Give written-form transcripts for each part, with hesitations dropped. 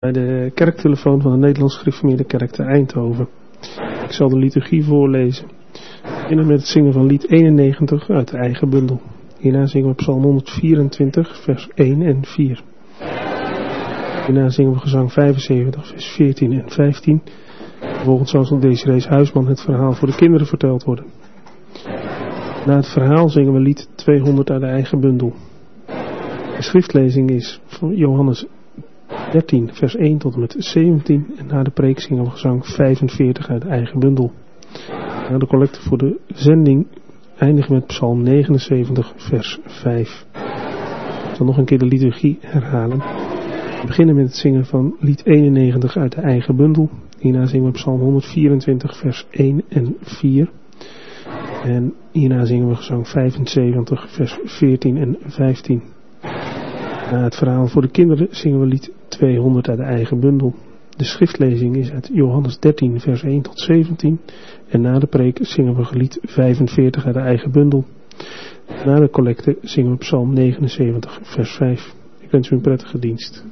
Bij de kerktelefoon van de Nederlands Gereformeerde Kerk te Eindhoven. Ik zal de liturgie voorlezen. We beginnen met het zingen van lied 91 uit de eigen bundel. Hierna zingen we Psalm 124 vers 1 en 4. Hierna zingen we gezang 75 vers 14 en 15. Vervolgens zal van Desiree Huisman het verhaal voor de kinderen verteld worden. Na het verhaal zingen we lied 200 uit de eigen bundel. De schriftlezing is van Johannes 13 vers 1 tot en met 17 en na de preek zingen we gezang 45 uit de eigen bundel. Na de collecte voor de zending eindigen we met Psalm 79 vers 5. Ik zal nog een keer de liturgie herhalen. We beginnen met het zingen van lied 91 uit de eigen bundel. Hierna zingen we Psalm 124 vers 1 en 4. En hierna zingen we gezang 75 vers 14 en 15. Na het verhaal voor de kinderen zingen we lied 200 uit de eigen bundel. De schriftlezing is uit Johannes 13 vers 1 tot 17. En na de preek zingen we lied 45 uit de eigen bundel. Na de collecte zingen we Psalm 79 vers 5. Ik wens u een prettige dienst.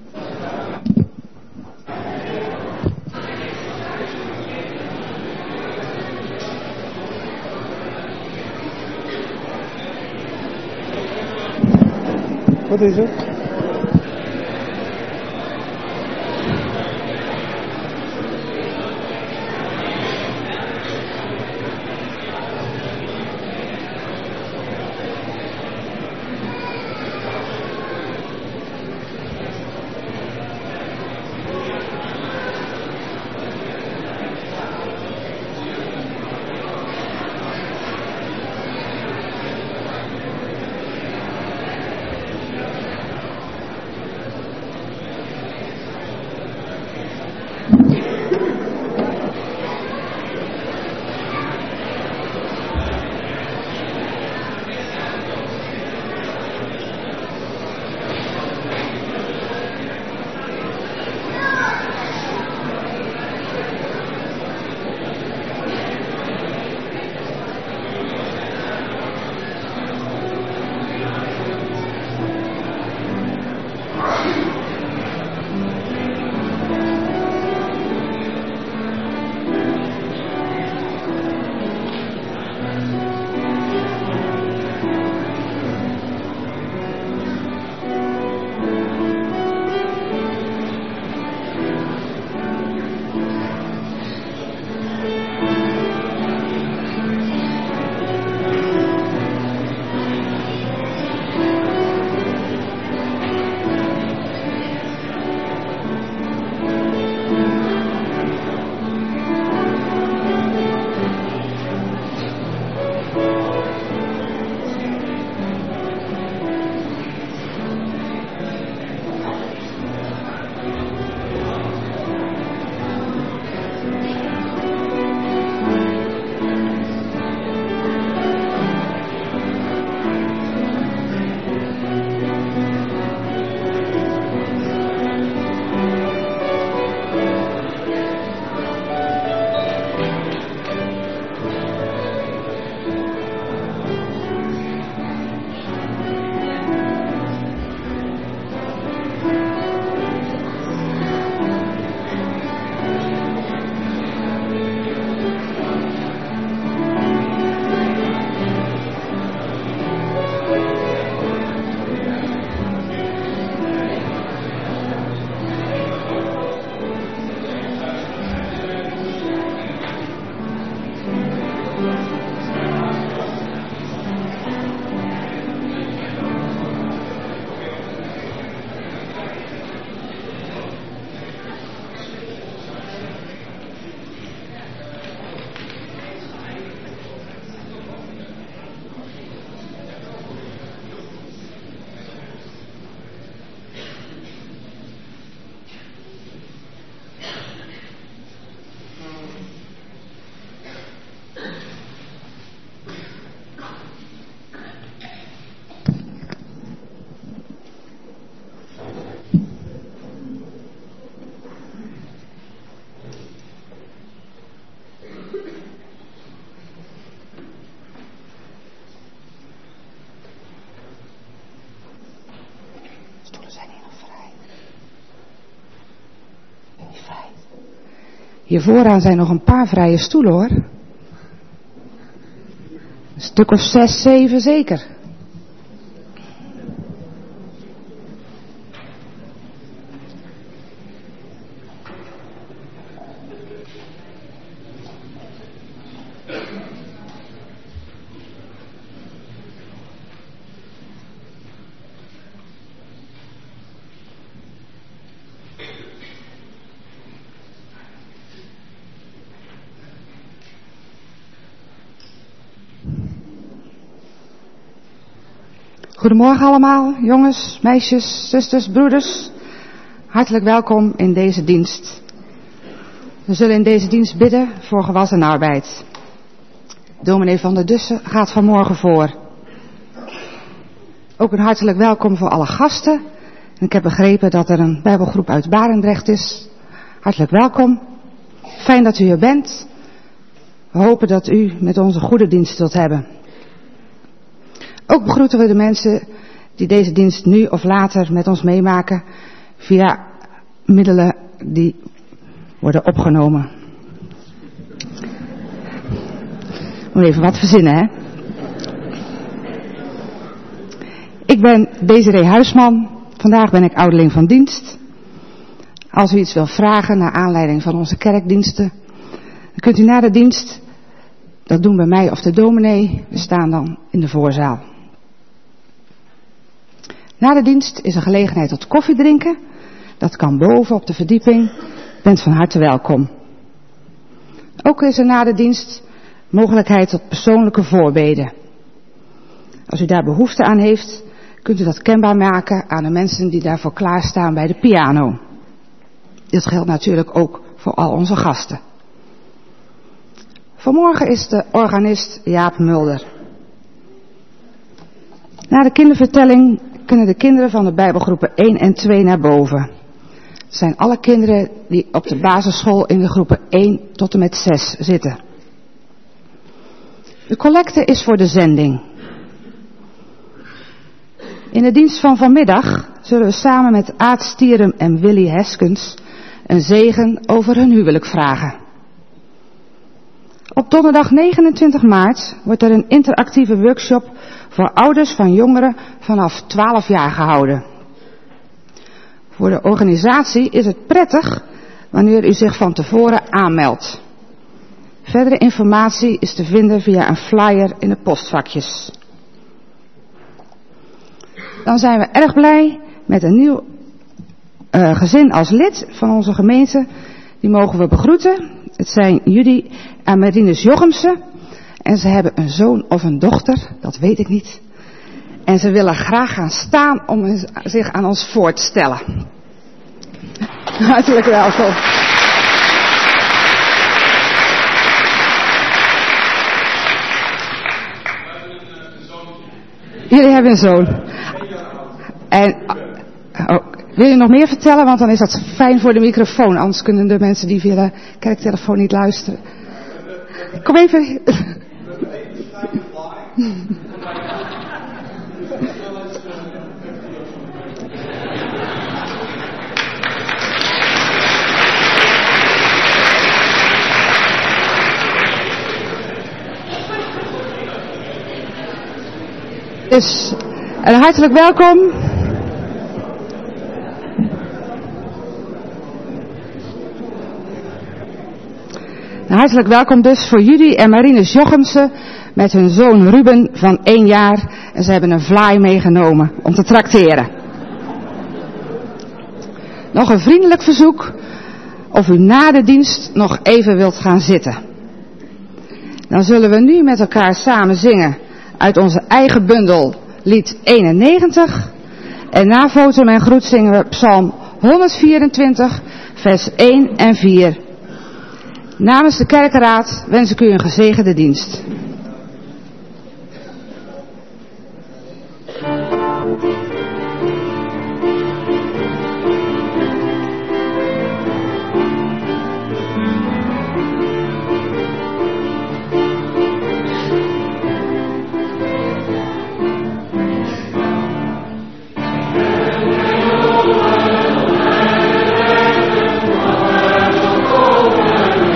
Wat is het? Hier vooraan zijn nog een paar vrije stoelen hoor. Een stuk of 6, 7 zeker. Goedemorgen allemaal, jongens, meisjes, zusters, broeders. Hartelijk welkom in deze dienst. We zullen in deze dienst bidden voor gewas en arbeid. Dominee van der Dussen gaat vanmorgen voor. Ook een hartelijk welkom voor alle gasten. En ik heb begrepen dat er een bijbelgroep uit Barendrecht is. Hartelijk welkom. Fijn dat u hier bent. We hopen dat u met onze goede dienst zult hebben. Ook begroeten we de mensen die deze dienst nu of later met ons meemaken via middelen die worden opgenomen. Moet even wat verzinnen, hè? Ik ben Desiree Huisman. Vandaag ben ik ouderling van dienst. Als u iets wil vragen naar aanleiding van onze kerkdiensten, dan kunt u na de dienst dat doen bij mij of de dominee. We staan dan in de voorzaal. Na de dienst is er gelegenheid tot koffie drinken. Dat kan boven op de verdieping. U bent van harte welkom. Ook is er na de dienst mogelijkheid tot persoonlijke voorbeden. Als u daar behoefte aan heeft, kunt u dat kenbaar maken aan de mensen die daarvoor klaarstaan bij de piano. Dit geldt natuurlijk ook voor al onze gasten. Vanmorgen is de organist Jaap Mulder. Na de kindervertelling kunnen de kinderen van de Bijbelgroepen 1 en 2 naar boven. Het zijn alle kinderen die op de basisschool in de groepen 1 tot en met 6 zitten. De collecte is voor de zending. In de dienst van vanmiddag zullen we samen met Aad Stierum en Willy Heskens een zegen over hun huwelijk vragen. Op donderdag 29 maart wordt er een interactieve workshop voor ouders van jongeren vanaf 12 jaar gehouden. Voor de organisatie is het prettig wanneer u zich van tevoren aanmeldt. Verdere informatie is te vinden via een flyer in de postvakjes. Dan zijn we erg blij met een nieuw gezin als lid van onze gemeente. Die mogen we begroeten. Het zijn Judy en Marinus Jochemsen. En ze hebben een zoon of een dochter, dat weet ik niet. En ze willen graag gaan staan om zich aan ons voor te stellen. Hartelijk welkom. Jullie hebben een zoon. En wil je nog meer vertellen? Want dan is dat fijn voor de microfoon. Anders kunnen de mensen die via de kerktelefoon niet luisteren. Kom even. Dus een hartelijk welkom. Een hartelijk welkom dus voor Judy en Marinus Jochemsen met hun zoon Ruben van 1 jaar. En ze hebben een vlaai meegenomen om te trakteren. Nog een vriendelijk verzoek of u na de dienst nog even wilt gaan zitten. Dan zullen we nu met elkaar samen zingen uit onze eigen bundel lied 91. En na foto en groet zingen we Psalm 124 vers 1 en 4. Namens de kerkenraad wens ik u een gezegende dienst. Oh,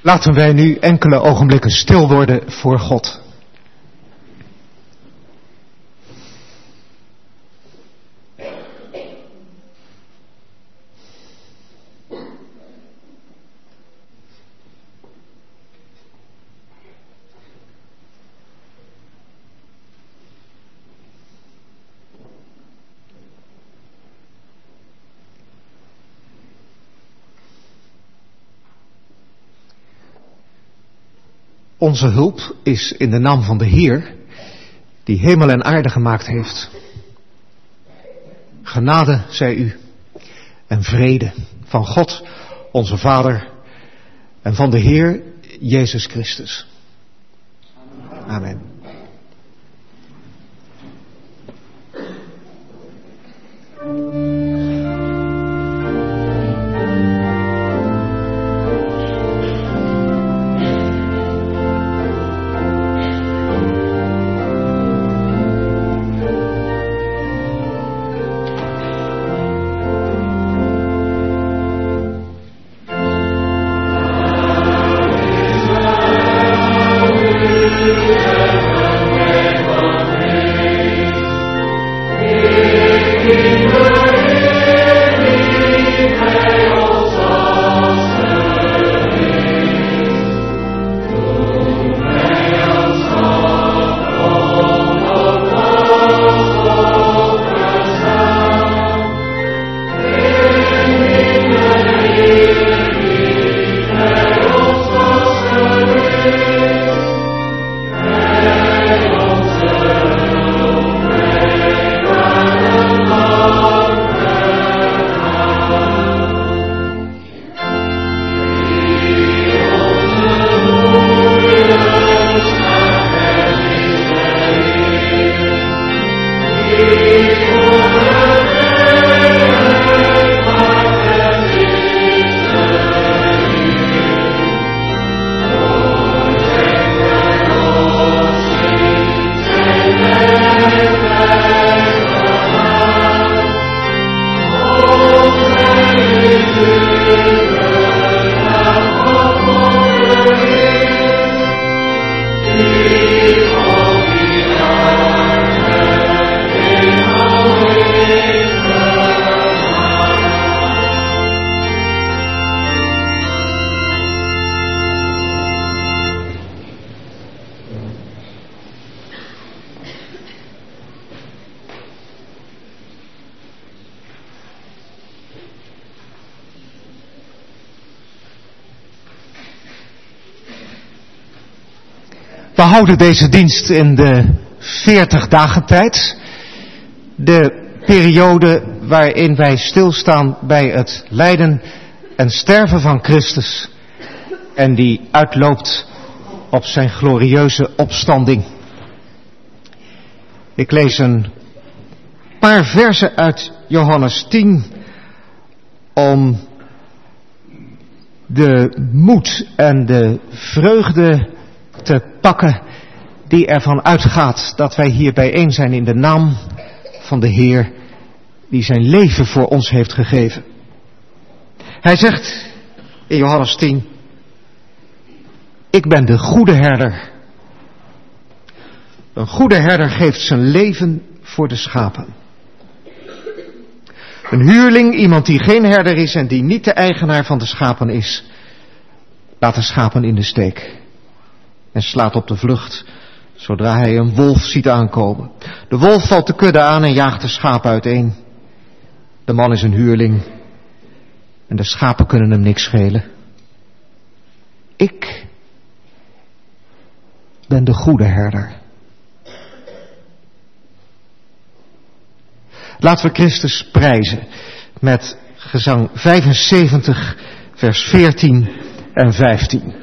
Laten wij nu enkele ogenblikken stil worden voor God. Onze hulp is in de naam van de Heer, die hemel en aarde gemaakt heeft. Genade zij u en vrede van God, onze Vader, en van de Heer Jezus Christus. Amen. We houden deze dienst in de 40 dagen tijd. De periode waarin wij stilstaan bij het lijden en sterven van Christus. En die uitloopt op zijn glorieuze opstanding. Ik lees een paar versen uit Johannes 10 om de moed en de vreugde te pakken die ervan uitgaat dat wij hier bijeen zijn in de naam van de Heer die zijn leven voor ons heeft gegeven. Hij zegt in Johannes 10, ik ben de goede herder. Een goede herder geeft zijn leven voor de schapen. Een huurling, iemand die geen herder is en die niet de eigenaar van de schapen is, laat de schapen in de steek en slaat op de vlucht zodra hij een wolf ziet aankomen. De wolf valt de kudde aan en jaagt de schapen uiteen. De man is een huurling en de schapen kunnen hem niks schelen. Ik ben de goede herder. Laten we Christus prijzen met gezang 75, vers 14 en 15.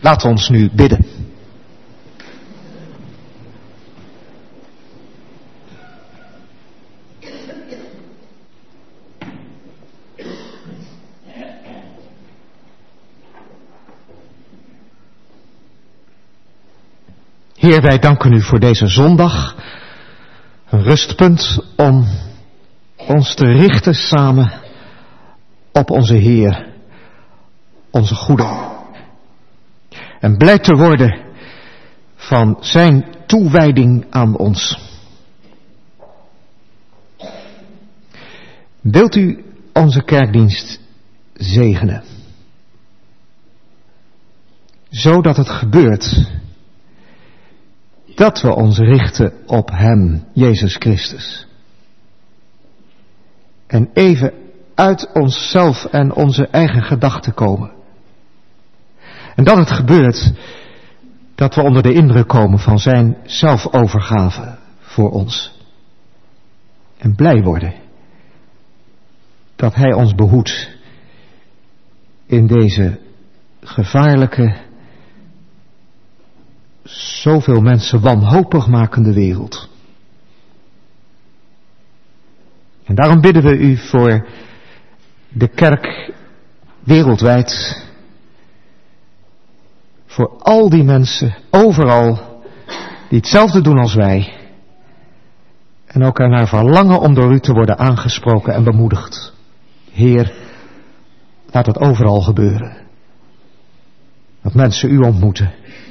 Laat ons nu bidden. Heer, wij danken u voor deze zondag. Een rustpunt om ons te richten samen op onze Heer, onze goede. En blij te worden van zijn toewijding aan ons. Wilt u onze kerkdienst zegenen, zodat het gebeurt dat we ons richten op Hem, Jezus Christus. En even uit onszelf en onze eigen gedachten komen. En dat het gebeurt dat we onder de indruk komen van zijn zelfovergave voor ons. En blij worden dat Hij ons behoedt in deze gevaarlijke, zoveel mensen wanhopig makende wereld. En daarom bidden we u voor de kerk wereldwijd, voor al die mensen, overal, die hetzelfde doen als wij, en ook ernaar verlangen om door u te worden aangesproken en bemoedigd. Heer, laat het overal gebeuren. Dat mensen u ontmoeten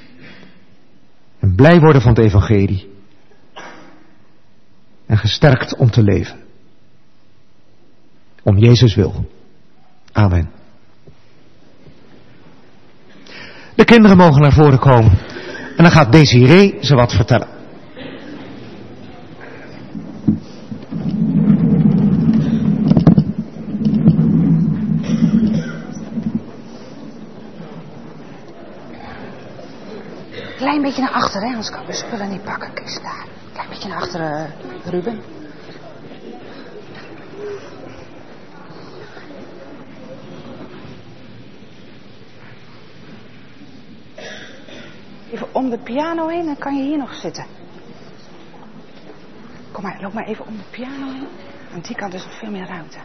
en blij worden van het evangelie en gesterkt om te leven. Om Jezus wil. Amen. De kinderen mogen naar voren komen en dan gaat Desiree ze wat vertellen. Klein beetje naar achter, hè? Anders kan ik de spullen niet pakken. Kijk eens daar. Klein beetje naar achter, Ruben. Even om de piano heen, dan kan je hier nog zitten. Kom maar, loop maar even om de piano heen. Aan die kant is nog veel meer ruimte.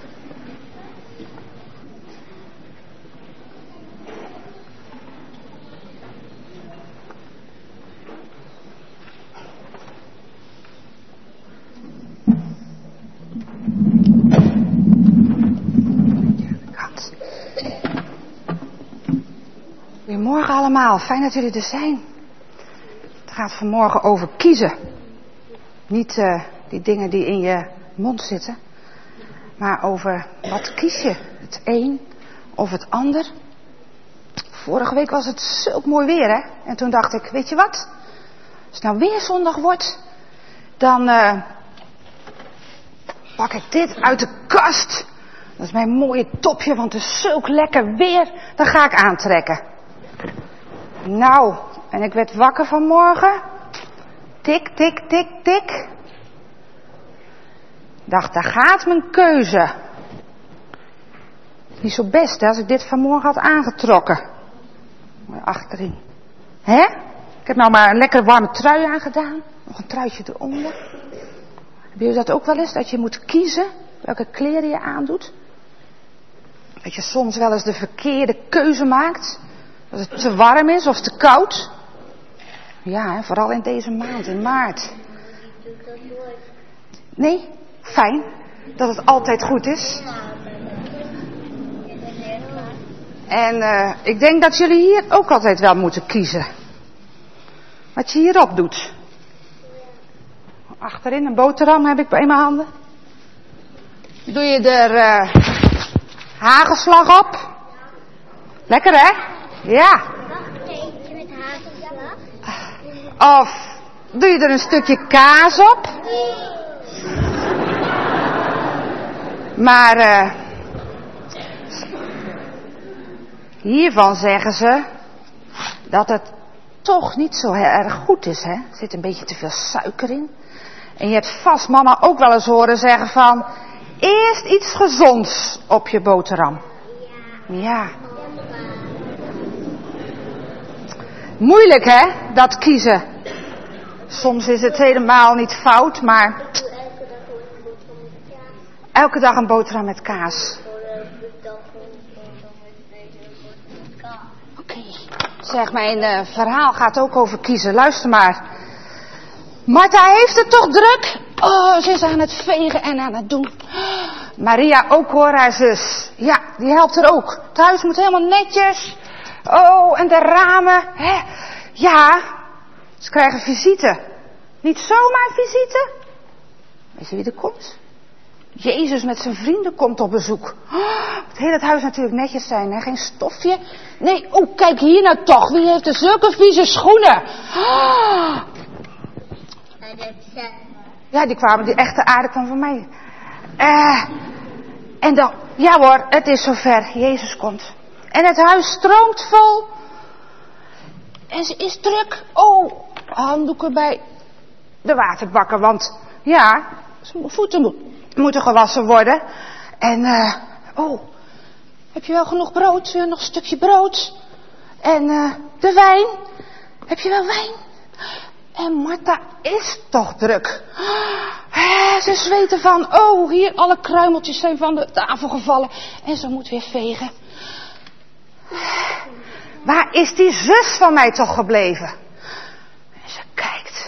Goedemorgen allemaal, fijn dat jullie er zijn. Het gaat vanmorgen over kiezen. Niet die dingen die in je mond zitten, maar over wat kies je, het een of het ander. Vorige week was het zulk mooi weer, hè? En toen dacht ik, weet je wat? Als het nou weer zondag wordt, dan pak ik dit uit de kast. Dat is mijn mooie topje, want het is zulk lekker weer. Dat ga ik aantrekken. Nou, en ik werd wakker vanmorgen. Tik, tik, tik, tik. Dacht, daar gaat mijn keuze. Niet zo best, hè, als ik dit vanmorgen had aangetrokken. Maar achterin. Hè? Ik heb nou maar een lekker warme trui aangedaan. Nog een truitje eronder. Heb je dat ook wel eens? Dat je moet kiezen welke kleren je aandoet? Dat je soms wel eens de verkeerde keuze maakt. Dat het te warm is of te koud. Ja, hè, vooral in deze maand, in maart. Nee? Fijn. Dat het altijd goed is. En ik denk dat jullie hier ook altijd wel moeten kiezen. Wat je hierop doet. Achterin een boterham heb ik in mijn handen. Doe je er hagelslag op. Lekker hè? Ja. Met hagelslag. Of doe je er een stukje kaas op. Maar hiervan zeggen ze dat het toch niet zo heel erg goed is, hè? Er zit een beetje te veel suiker in. En je hebt vast mama ook wel eens horen zeggen van, eerst iets gezonds op je boterham. Ja. Moeilijk, hè, dat kiezen. Soms is het helemaal niet fout, maar... Elke dag een boterham met kaas. Oké. Zeg, mijn verhaal gaat ook over kiezen. Luister maar. Martha heeft het toch druk? Oh, ze is aan het vegen en aan het doen. Maria ook hoor, haar zus. Ja, die helpt er ook. Het huis moet helemaal netjes. Oh, en de ramen. Hè? Ja, ze krijgen visite. Niet zomaar visite. Weet je wie er komt? Jezus met zijn vrienden komt op bezoek. Het hele huis natuurlijk netjes zijn, hè? Geen stofje. Nee, oh, kijk hier nou toch. Wie heeft er zulke vieze schoenen? Ja, die kwamen, die echte aarde kwam van mij. En dan, ja hoor, het is zover. Jezus komt. En het huis stroomt vol. En ze is druk. Oh, handdoeken bij de waterbakker. Want, ja, zijn voeten moeten gewassen worden. En, oh, heb je wel genoeg brood? Nog een stukje brood? En, de wijn? Heb je wel wijn? En Martha is toch druk. Ze zweten van, oh, hier alle kruimeltjes zijn van de tafel gevallen. En ze moet weer vegen. Waar is die zus van mij toch gebleven? En ze kijkt.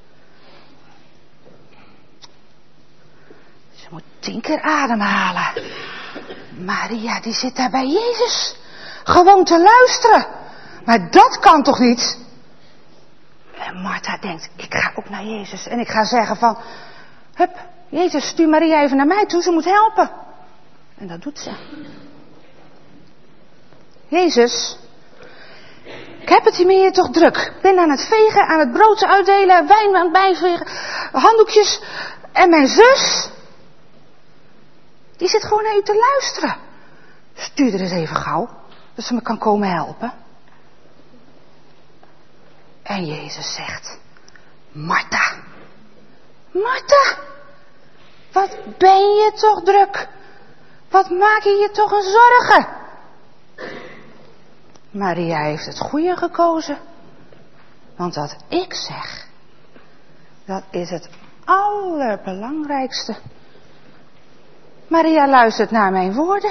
Ze moet 10 keer ademhalen. Maria, die zit daar bij Jezus. Gewoon te luisteren. Maar dat kan toch niet? En Martha denkt, ik ga ook naar Jezus. En ik ga zeggen van, hup, Jezus, stuur Maria even naar mij toe. Ze moet helpen. En dat doet ze. Jezus, ik heb het hiermee toch druk. Ik ben aan het vegen, aan het brood uitdelen, wijn aan het bijvegen, handdoekjes. En mijn zus, die zit gewoon naar u te luisteren. Stuur er eens even gauw, dat ze me kan komen helpen. En Jezus zegt, Martha, Martha, wat ben je toch druk? Wat maak je je toch een zorgen? Maria heeft het goede gekozen. Want wat ik zeg, dat is het allerbelangrijkste. Maria luistert naar mijn woorden.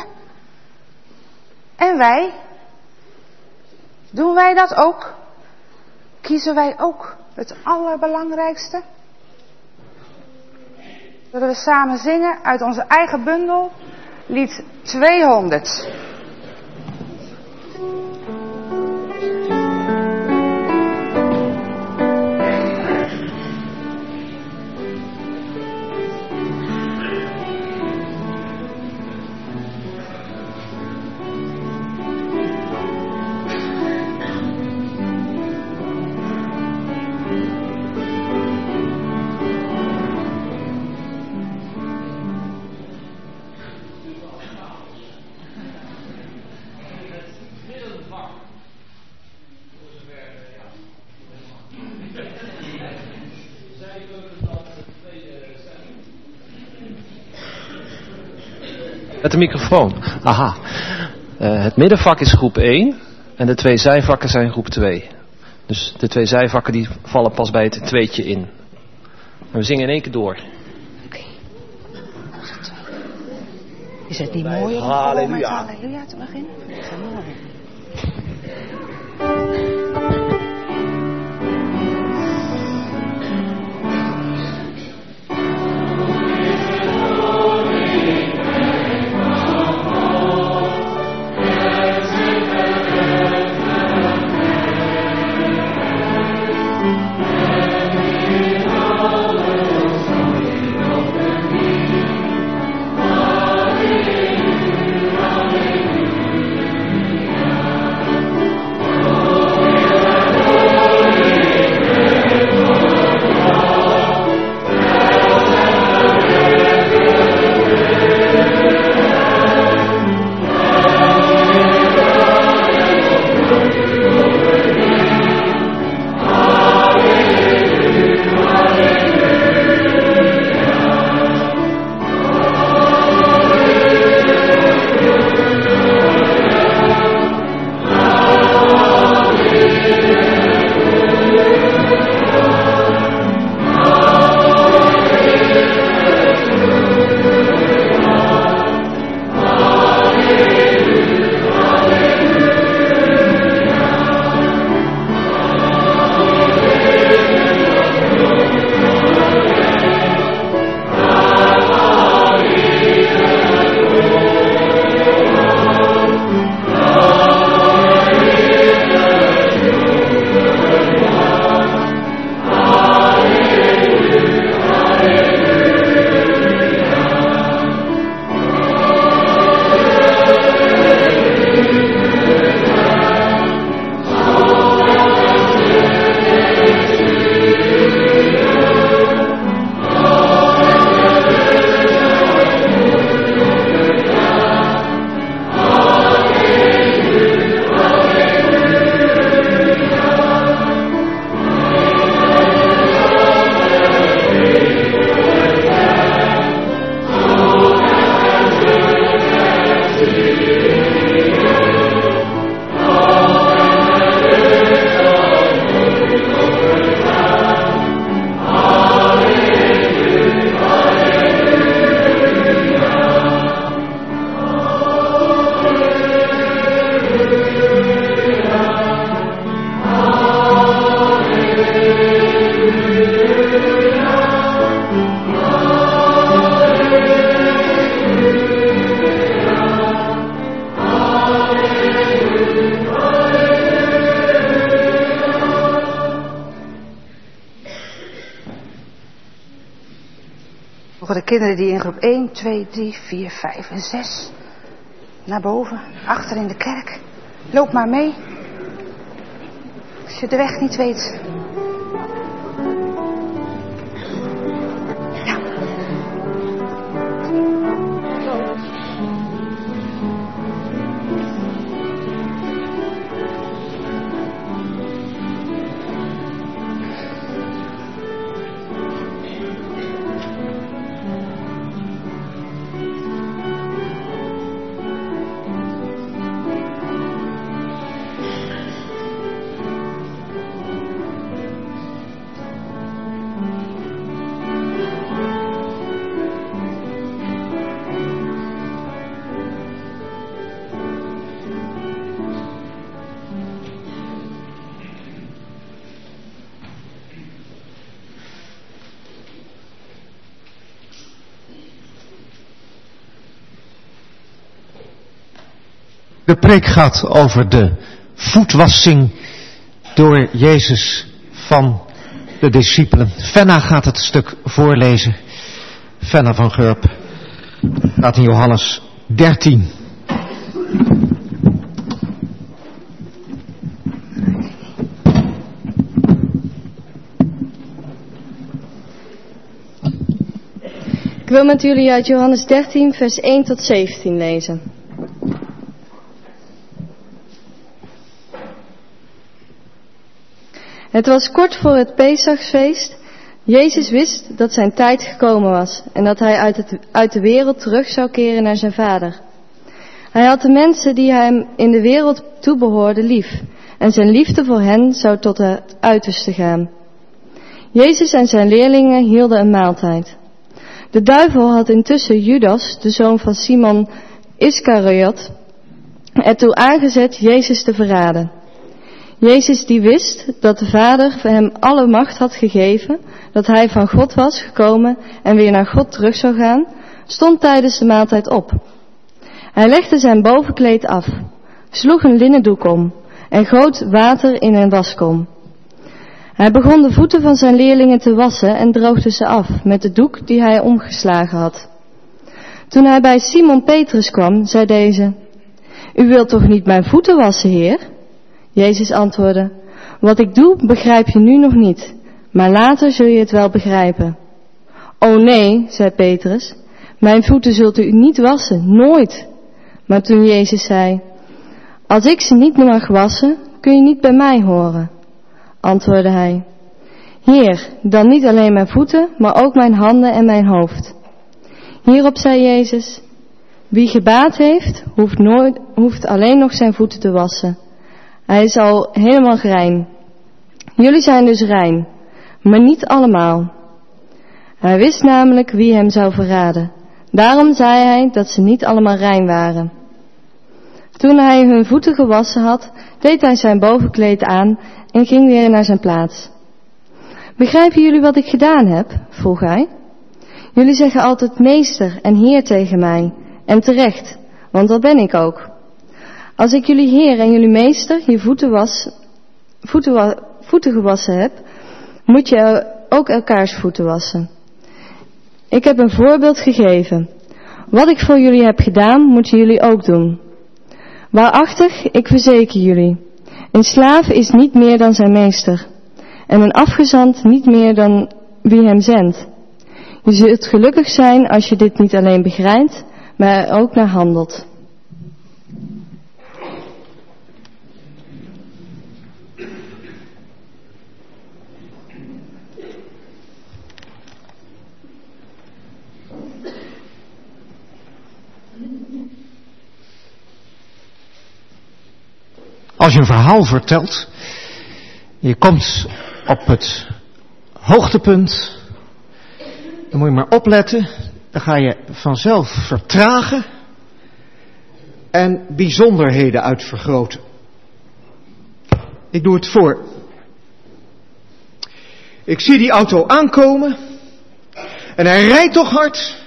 En wij? Doen wij dat ook? Kiezen wij ook het allerbelangrijkste? Zullen we samen zingen uit onze eigen bundel, lied 200. Met de microfoon. Aha. Het middenvak is groep 1 en de 2 zijvakken zijn groep 2. Dus de 2 zijvakken die vallen pas bij het tweetje in. En we zingen in 1 keer door. Oké. Is het niet mooier? Halleluja. Halleluja te beginnen? Mooi. Mogen de kinderen die in groep 1, 2, 3, 4, 5 en 6 naar boven, achter in de kerk. Loop maar mee. Als je de weg niet weet. Ja. De preek gaat over de voetwassing door Jezus van de discipelen. Fenna gaat het stuk voorlezen. Fenna van Gurp gaat in Johannes 13. Ik wil met jullie uit Johannes 13 vers 1 tot 17 lezen. Het was kort voor het Pesachfeest. Jezus wist dat zijn tijd gekomen was en dat hij uit de wereld terug zou keren naar zijn Vader. Hij had de mensen die hem in de wereld toebehoorden lief en zijn liefde voor hen zou tot het uiterste gaan. Jezus en zijn leerlingen hielden een maaltijd. De duivel had intussen Judas, de zoon van Simon Iskariot, ertoe aangezet Jezus te verraden. Jezus die wist dat de Vader hem alle macht had gegeven, dat hij van God was gekomen en weer naar God terug zou gaan, stond tijdens de maaltijd op. Hij legde zijn bovenkleed af, sloeg een linnen doek om en goot water in een waskom. Hij begon de voeten van zijn leerlingen te wassen en droogde ze af met de doek die hij omgeslagen had. Toen hij bij Simon Petrus kwam, zei deze: "U wilt toch niet mijn voeten wassen, Heer?" Jezus antwoordde: "Wat ik doe, begrijp je nu nog niet, maar later zul je het wel begrijpen." "O nee," zei Petrus, "mijn voeten zult u niet wassen, nooit." Maar toen Jezus zei: "Als ik ze niet mag wassen, kun je niet bij mij horen," antwoordde hij: "Heer, dan niet alleen mijn voeten, maar ook mijn handen en mijn hoofd." Hierop zei Jezus: "Wie gebaat heeft, hoeft alleen nog zijn voeten te wassen. Hij is al helemaal rein. Jullie zijn dus rein, maar niet allemaal." Hij wist namelijk wie hem zou verraden. Daarom zei hij dat ze niet allemaal rein waren. Toen hij hun voeten gewassen had, deed hij zijn bovenkleed aan en ging weer naar zijn plaats. "Begrijpen jullie wat ik gedaan heb?" vroeg hij. "Jullie zeggen altijd meester en heer tegen mij, en terecht, want dat ben ik ook. Als ik jullie heer en jullie meester je voeten gewassen heb, moet je ook elkaars voeten wassen. Ik heb een voorbeeld gegeven. Wat ik voor jullie heb gedaan, moeten jullie ook doen. Waarachtig, ik verzeker jullie, een slaaf is niet meer dan zijn meester, en een afgezant niet meer dan wie hem zendt. Je zult gelukkig zijn als je dit niet alleen begrijpt, maar er ook naar handelt." Als je een verhaal vertelt, je komt op het hoogtepunt, dan moet je maar opletten, dan ga je vanzelf vertragen en bijzonderheden uitvergroten. Ik doe het voor. Ik zie die auto aankomen en hij rijdt toch hard.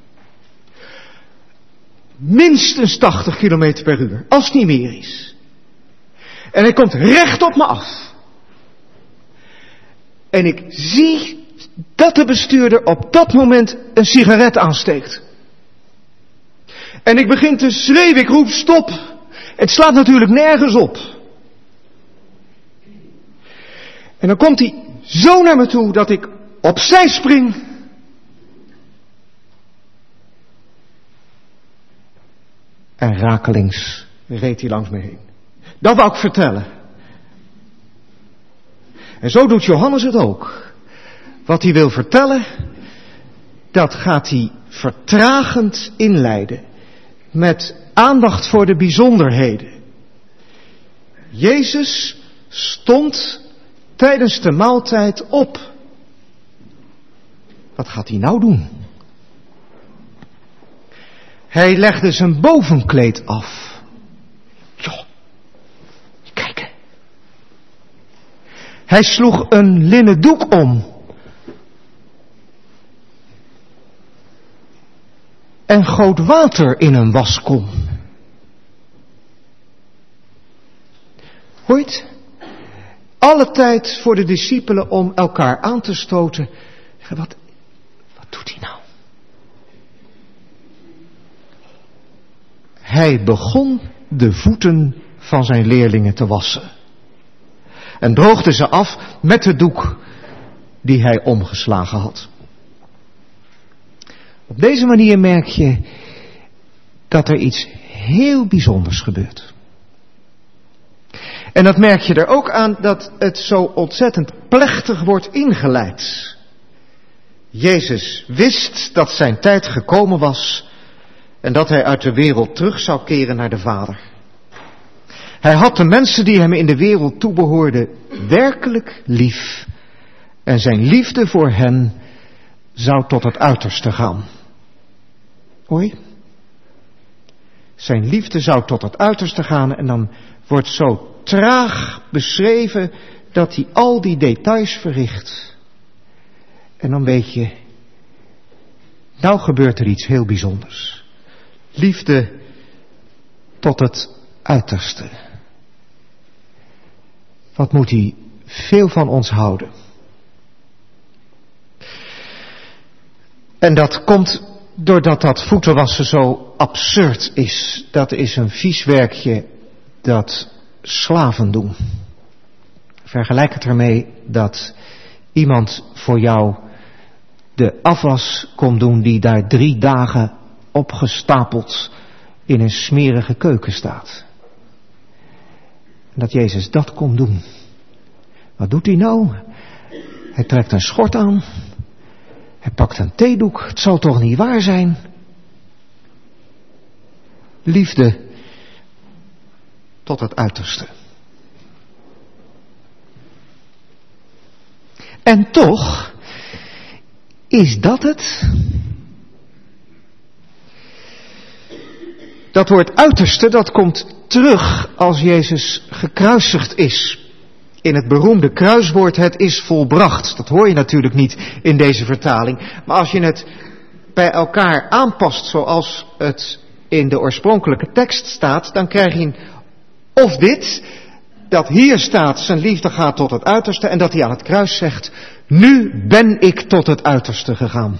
Minstens 80 km per uur, als het niet meer is. En hij komt recht op me af. En ik zie dat de bestuurder op dat moment een sigaret aansteekt. En ik begin te schreeuwen, ik roep stop. Het slaat natuurlijk nergens op. En dan komt hij zo naar me toe dat ik opzij spring. En rakelings reed hij langs me heen. Dat wou ik vertellen. En zo doet Johannes het ook. Wat hij wil vertellen, dat gaat hij vertragend inleiden. Met aandacht voor de bijzonderheden. Jezus stond tijdens de maaltijd op. Wat gaat hij nou doen? Hij legde zijn bovenkleed af. Joh, kijk. Hij sloeg een linnen doek om. En goot water in een waskom. Hoor je het? Alle tijd voor de discipelen om elkaar aan te stoten. Wat doet hij nou? Hij begon de voeten van zijn leerlingen te wassen. En droogde ze af met de doek die hij omgeslagen had. Op deze manier merk je dat er iets heel bijzonders gebeurt. En dat merk je er ook aan dat het zo ontzettend plechtig wordt ingeleid. Jezus wist dat zijn tijd gekomen was en dat hij uit de wereld terug zou keren naar de Vader. Hij had de mensen die hem in de wereld toebehoorden werkelijk lief. En zijn liefde voor hen zou tot het uiterste gaan. Hoor je? Zijn liefde zou tot het uiterste gaan en dan wordt zo traag beschreven dat hij al die details verricht. En dan weet je, nou gebeurt er iets heel bijzonders. Liefde tot het uiterste. Wat moet hij veel van ons houden. En dat komt doordat dat voetenwassen zo absurd is. Dat is een vies werkje dat slaven doen. Vergelijk het ermee dat iemand voor jou de afwas komt doen die daar 3 dagen opgestapeld in een smerige keuken staat. En dat Jezus dat komt doen. Wat doet hij nou? Hij trekt een schort aan. Hij pakt een theedoek. Het zal toch niet waar zijn? Liefde tot het uiterste. En toch is dat het. Dat woord uiterste, dat komt terug als Jezus gekruisigd is. In het beroemde kruiswoord, het is volbracht. Dat hoor je natuurlijk niet in deze vertaling. Maar als je het bij elkaar aanpast zoals het in de oorspronkelijke tekst staat, dan krijg je of dit, dat hier staat, zijn liefde gaat tot het uiterste, en dat hij aan het kruis zegt, nu ben ik tot het uiterste gegaan.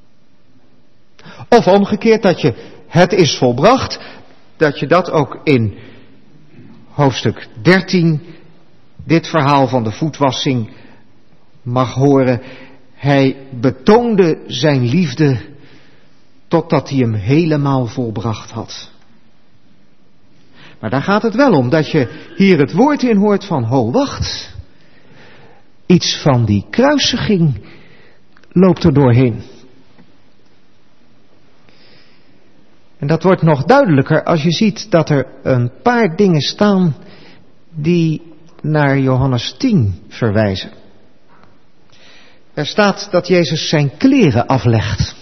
Of omgekeerd, dat je het is volbracht, dat je dat ook in hoofdstuk 13, dit verhaal van de voetwassing, mag horen. Hij betoonde zijn liefde totdat hij hem helemaal volbracht had. Maar daar gaat het wel om, dat je hier het woord in hoort van, ho, wacht. Iets van die kruisiging loopt er doorheen. En dat wordt nog duidelijker als je ziet dat er een paar dingen staan die naar Johannes 10 verwijzen. Er staat dat Jezus zijn kleren aflegt.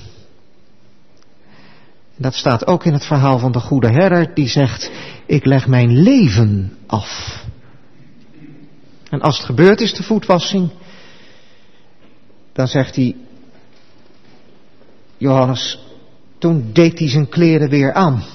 Dat staat ook in het verhaal van de goede herder die zegt, ik leg mijn leven af. En als het gebeurd is, de voetwassing, dan zegt hij, Johannes, toen deed hij zijn kleren weer aan.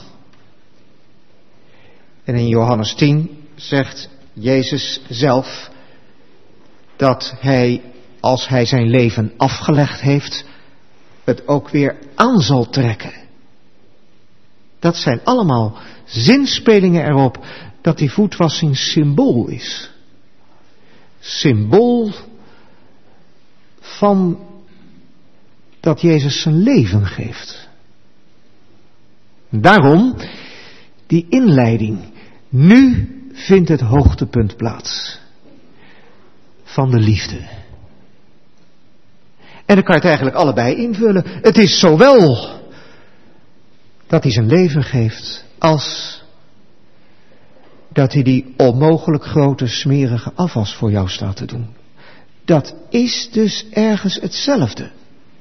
En in Johannes 10 zegt Jezus zelf dat hij als hij zijn leven afgelegd heeft, het ook weer aan zal trekken. Dat zijn allemaal zinspelingen erop dat die voetwassing symbool is. Symbool van dat Jezus zijn leven geeft. Daarom die inleiding. Nu vindt het hoogtepunt plaats van de liefde. En dan kan je het eigenlijk allebei invullen. Het is zowel dat hij zijn leven geeft, als dat hij die onmogelijk grote smerige afwas voor jou staat te doen. Dat is dus ergens hetzelfde.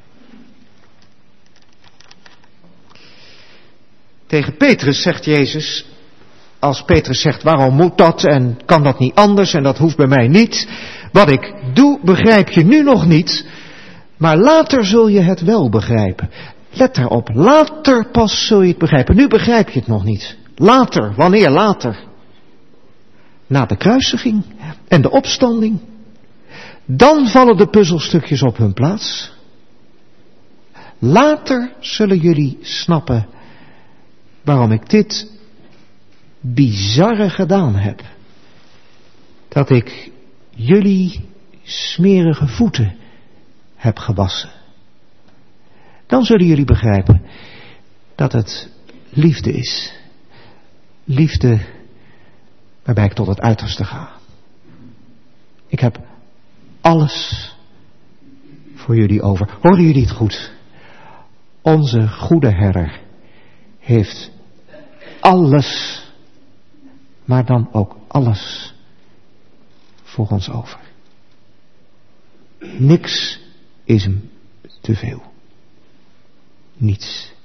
Tegen Petrus zegt Jezus, als Petrus zegt, waarom moet dat en kan dat niet anders en dat hoeft bij mij niet. Wat ik doe begrijp je nu nog niet, maar later zul je het wel begrijpen. Let daarop, later pas zul je het begrijpen. Nu begrijp je het nog niet. Later, wanneer later? Na de kruisiging en de opstanding. Dan vallen de puzzelstukjes op hun plaats. Later zullen jullie snappen waarom ik dit bizarre gedaan heb. Dat ik jullie smerige voeten heb gewassen. Dan zullen jullie begrijpen dat het liefde is. Liefde waarbij ik tot het uiterste ga. Ik heb alles voor jullie over. Hoorden jullie het goed? Onze goede herder heeft alles, maar dan ook alles voor ons over. Niks is hem te veel. Niets.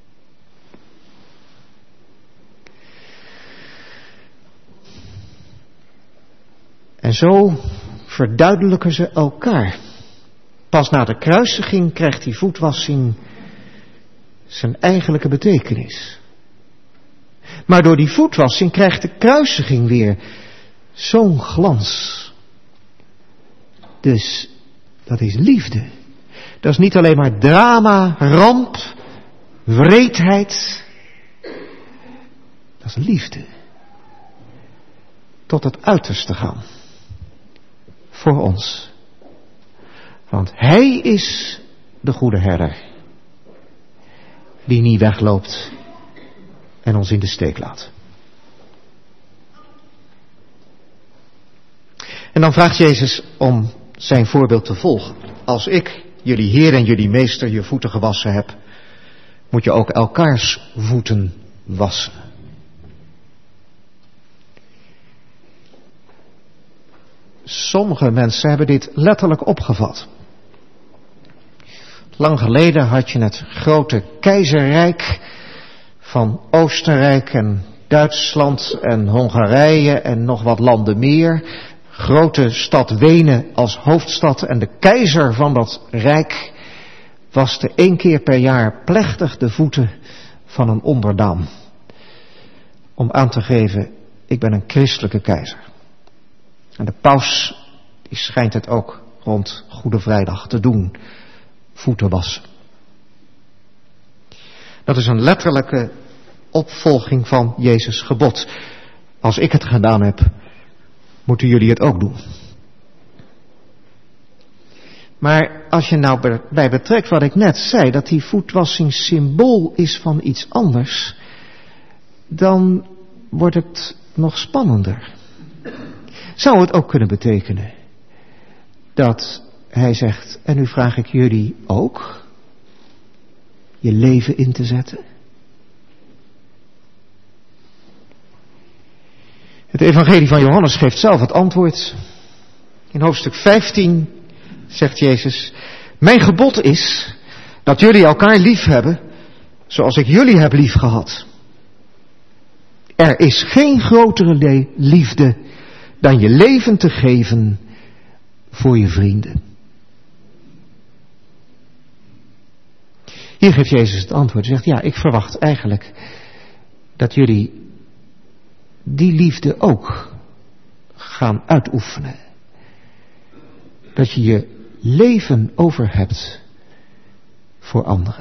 En zo verduidelijken ze elkaar. Pas na de kruisiging krijgt die voetwassing zijn eigenlijke betekenis. Maar door die voetwassing krijgt de kruisiging weer zo'n glans. Dus dat is liefde. Dat is niet alleen maar drama, ramp, wreedheid. Dat is liefde. Tot het uiterste gaan. Voor ons. Want hij is de goede herder. Die niet wegloopt en ons in de steek laat. En dan vraagt Jezus om zijn voorbeeld te volgen. Als ik, jullie Heer en jullie Meester, je voeten gewassen heb, moet je ook elkaars voeten wassen. Sommige mensen hebben dit letterlijk opgevat. Lang geleden had je het grote keizerrijk van Oostenrijk en Duitsland en Hongarije en nog wat landen meer. Grote stad Wenen als hoofdstad en de keizer van dat rijk waste 1 keer per jaar plechtig de voeten van een onderdaan. Om aan te geven, ik ben een christelijke keizer. En de paus die schijnt het ook rond Goede Vrijdag te doen. Voeten wassen. Dat is een letterlijke opvolging van Jezus' gebod. Als ik het gedaan heb, moeten jullie het ook doen. Maar als je nou bij betrekt wat ik net zei, dat die voetwassing symbool is van iets anders, dan wordt het nog spannender. Zou het ook kunnen betekenen dat hij zegt, en nu vraag ik jullie ook je leven in te zetten? Het evangelie van Johannes geeft zelf het antwoord. In hoofdstuk 15 zegt Jezus, mijn gebod is dat jullie elkaar lief hebben zoals ik jullie heb lief gehad. Er is geen grotere liefde dan je leven te geven voor je vrienden. Hier geeft Jezus het antwoord. Hij zegt, ja, ik verwacht eigenlijk dat jullie die liefde ook gaan uitoefenen. Dat je je leven over hebt voor anderen.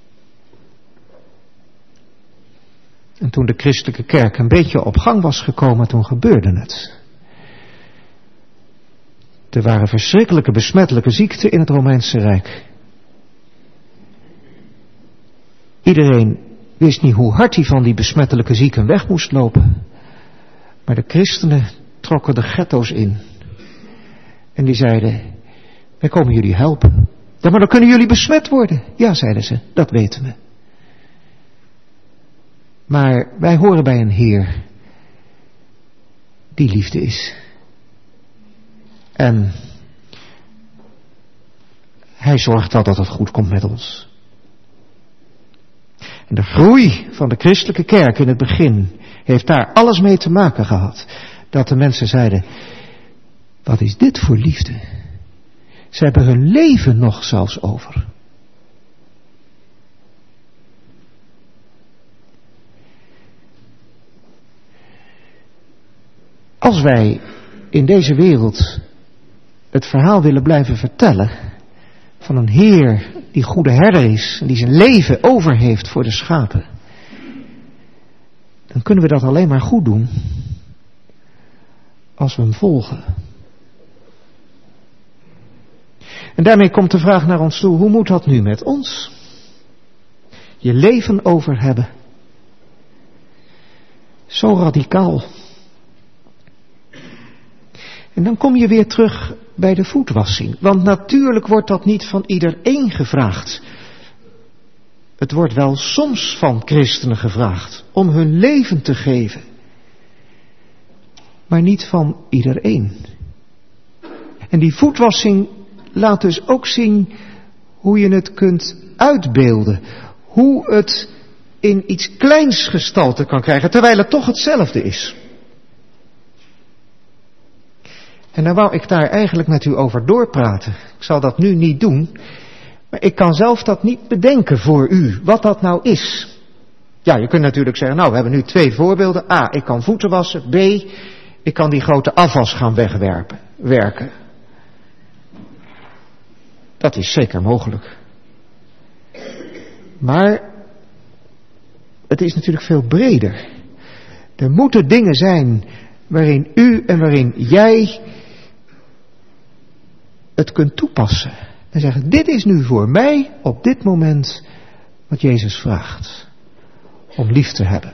En toen de christelijke kerk een beetje op gang was gekomen, toen gebeurde het. Er waren verschrikkelijke besmettelijke ziekten in het Romeinse Rijk. Iedereen wist niet hoe hard hij van die besmettelijke zieken weg moest lopen. Maar de christenen trokken de ghetto's in. En die zeiden, wij komen jullie helpen. Ja, maar dan kunnen jullie besmet worden. Ja, zeiden ze, dat weten we. Maar wij horen bij een Heer die liefde is. En Hij zorgt dat het goed komt met ons. En de groei van de christelijke kerk in het begin heeft daar alles mee te maken gehad. Dat de mensen zeiden, wat is dit voor liefde? Ze hebben hun leven nog zelfs over. Als wij in deze wereld het verhaal willen blijven vertellen van een Heer die goede herder is en die zijn leven over heeft voor de schapen, dan kunnen we dat alleen maar goed doen als we hem volgen. En daarmee komt de vraag naar ons toe, hoe moet dat nu met ons? Je leven over hebben. Zo radicaal. En dan kom je weer terug bij de voetwassing. Want natuurlijk wordt dat niet van iedereen gevraagd. Het wordt wel soms van christenen gevraagd om hun leven te geven. Maar niet van iedereen. En die voetwassing laat dus ook zien hoe je het kunt uitbeelden. Hoe het in iets kleins gestalte kan krijgen, terwijl het toch hetzelfde is. En dan wou ik daar eigenlijk met u over doorpraten. Ik zal dat nu niet doen. Maar ik kan zelf dat niet bedenken voor u, wat dat nou is. Ja, je kunt natuurlijk zeggen, nou, we hebben nu 2 voorbeelden. A, ik kan voeten wassen. B, ik kan die grote afwas gaan werken. Dat is zeker mogelijk. Maar het is natuurlijk veel breder. Er moeten dingen zijn waarin u en waarin jij het kunt toepassen. En zeggen, dit is nu voor mij op dit moment wat Jezus vraagt. Om lief te hebben.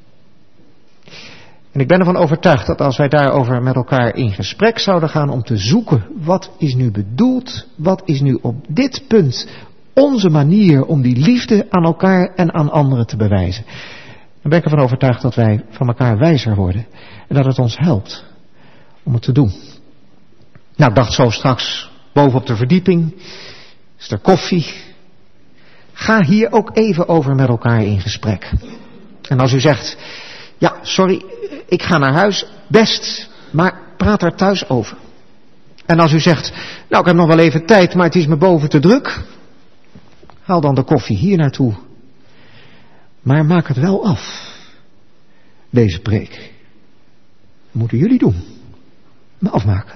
En ik ben ervan overtuigd dat als wij daarover met elkaar in gesprek zouden gaan om te zoeken, wat is nu bedoeld, wat is nu op dit punt onze manier om die liefde aan elkaar en aan anderen te bewijzen. Dan ben ik ervan overtuigd dat wij van elkaar wijzer worden. En dat het ons helpt om het te doen. Nou, ik dacht zo straks boven op de verdieping. Is er koffie. Ga hier ook even over met elkaar in gesprek. En als u zegt, ja, sorry, ik ga naar huis. Best, maar praat daar thuis over. En als u zegt, nou, ik heb nog wel even tijd, maar het is me boven te druk. Haal dan de koffie hier naartoe. Maar maak het wel af. Deze preek. Dat moeten jullie doen. Me afmaken.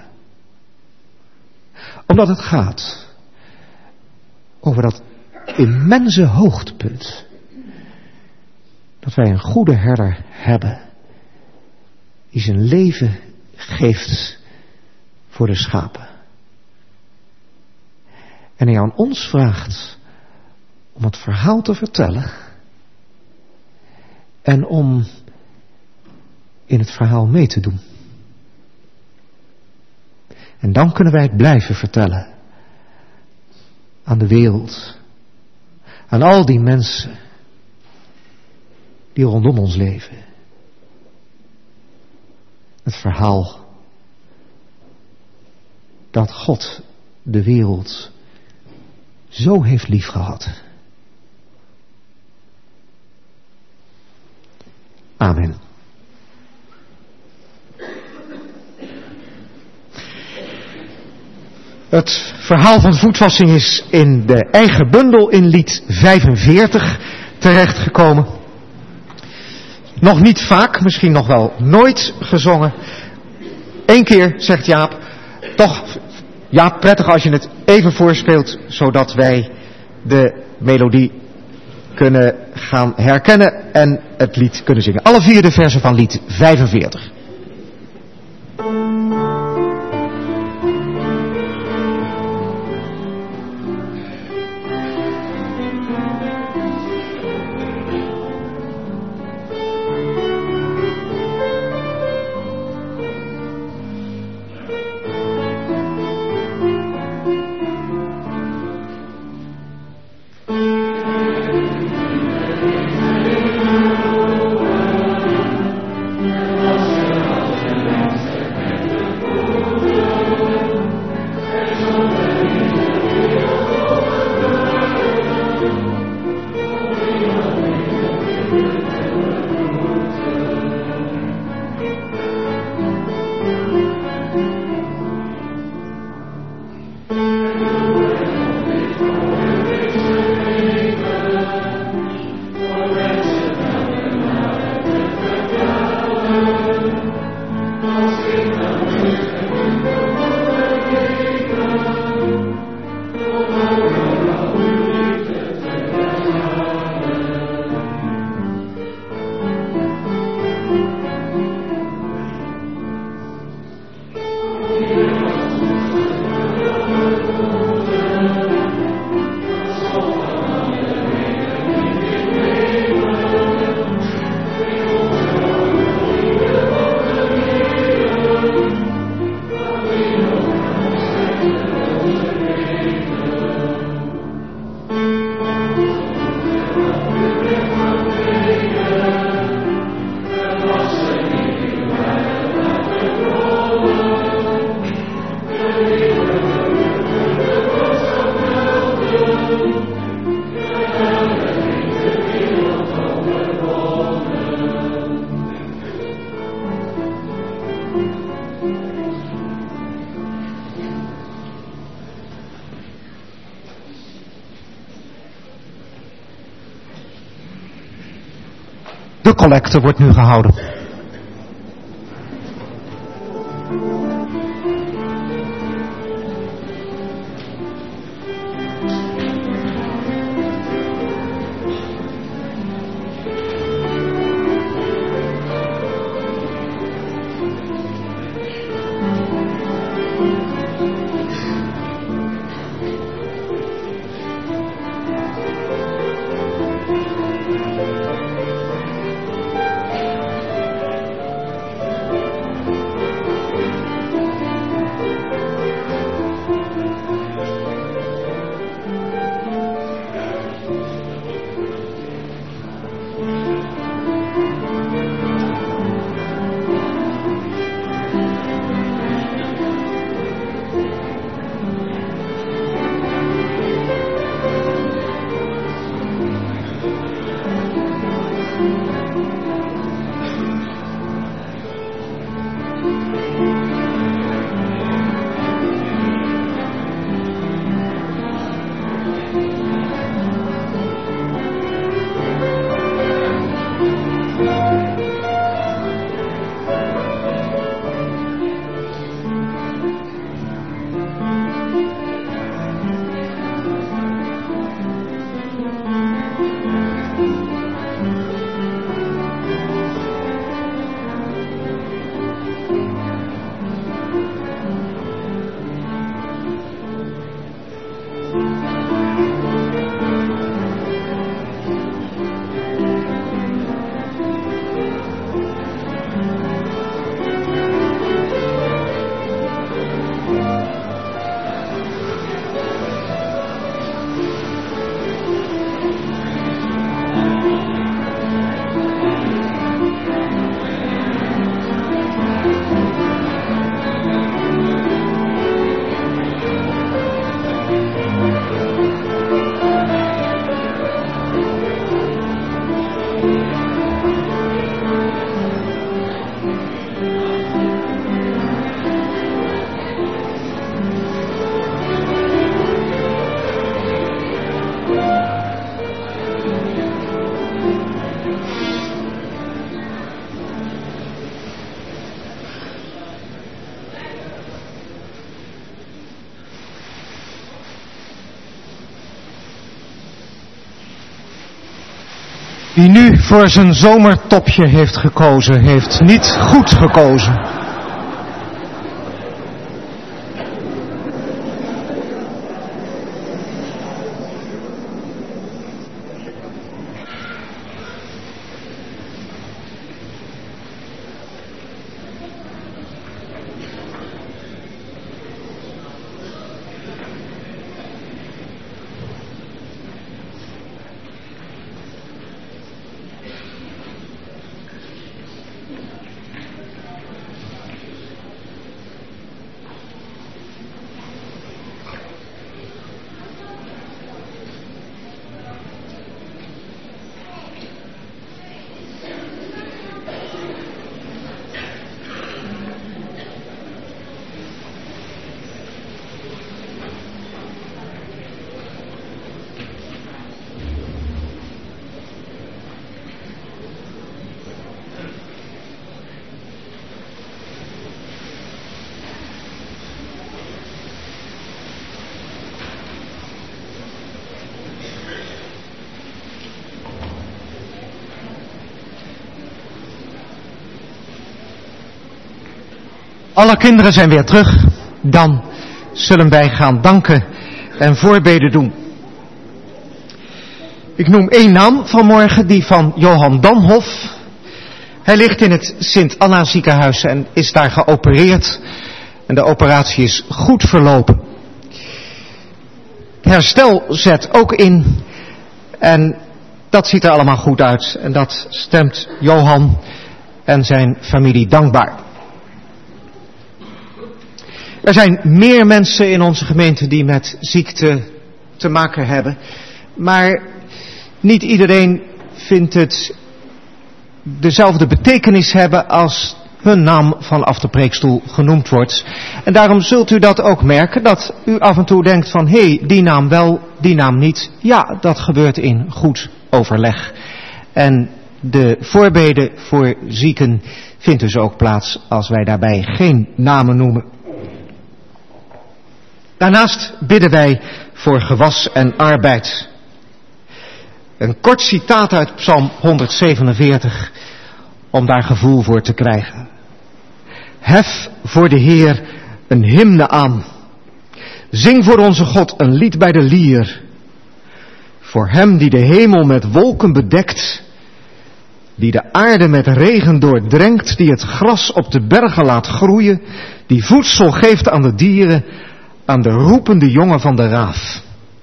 Omdat het gaat over dat immense hoogtepunt. Dat wij een goede herder hebben. Die zijn leven geeft voor de schapen. En hij aan ons vraagt om het verhaal te vertellen. En om in het verhaal mee te doen. En dan kunnen wij het blijven vertellen. Aan de wereld. Aan al die mensen. Die rondom ons leven. Het verhaal. Dat God de wereld zo heeft liefgehad. Amen. Het verhaal van voetwassing is in de eigen bundel in lied 45 terechtgekomen. Nog niet vaak, misschien nog wel nooit gezongen. 1 keer, zegt Jaap, toch Ja, prettig als je het even voorspeelt, zodat wij de melodie kunnen gaan herkennen en het lied kunnen zingen. Alle 4 de versen van lied 45. De collecte wordt nu gehouden. Wie nu voor zijn zomertopje heeft gekozen, heeft niet goed gekozen. Alle kinderen zijn weer terug. Dan zullen wij gaan danken en voorbeden doen. Ik noem één naam vanmorgen, die van Johan Damhof. Hij ligt in het Sint-Anna ziekenhuis en is daar geopereerd. En de operatie is goed verlopen. Herstel zet ook in. En dat ziet er allemaal goed uit. En dat stemt Johan en zijn familie dankbaar. Er zijn meer mensen in onze gemeente die met ziekte te maken hebben. Maar niet iedereen vindt het dezelfde betekenis hebben als hun naam vanaf de preekstoel genoemd wordt. En daarom zult u dat ook merken, dat u af en toe denkt van, hé, die naam wel, die naam niet. Ja, dat gebeurt in goed overleg. En de voorbeden voor zieken vindt dus ook plaats als wij daarbij geen namen noemen. Daarnaast bidden wij voor gewas en arbeid. Een kort citaat uit Psalm 147, om daar gevoel voor te krijgen. Hef voor de Heer een hymne aan. Zing voor onze God een lied bij de lier. Voor hem die de hemel met wolken bedekt, die de aarde met regen doordrenkt, die het gras op de bergen laat groeien, die voedsel geeft aan de dieren, aan de roepende jongen van de raaf.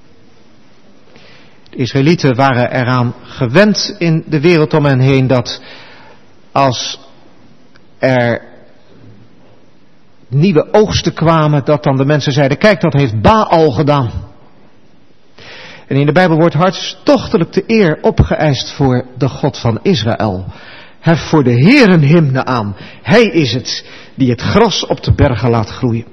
De Israëlieten waren eraan gewend in de wereld om hen heen dat als er nieuwe oogsten kwamen, dat dan de mensen zeiden, kijk, dat heeft Baal gedaan. En in de Bijbel wordt hartstochtelijk de eer opgeëist voor de God van Israël. Hef voor de Heer een hymne aan. Hij is het die het gras op de bergen laat groeien.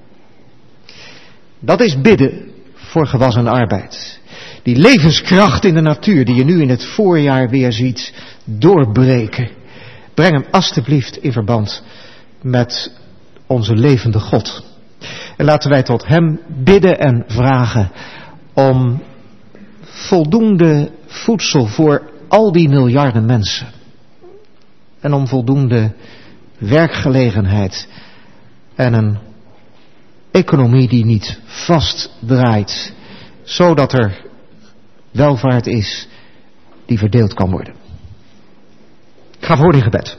Dat is bidden voor gewas en arbeid. Die levenskracht in de natuur die je nu in het voorjaar weer ziet doorbreken. Breng hem alstublieft in verband met onze levende God. En laten wij tot hem bidden en vragen om voldoende voedsel voor al die miljarden mensen. En om voldoende werkgelegenheid en een economie die niet vastdraait, zodat er welvaart is die verdeeld kan worden. Ik ga voor in gebed.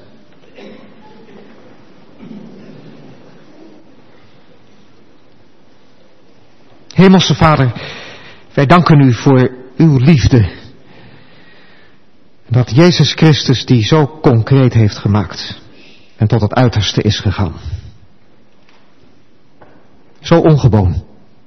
Hemelse Vader, wij danken u voor uw liefde. Dat Jezus Christus die zo concreet heeft gemaakt en tot het uiterste is gegaan. Zo ongewoon.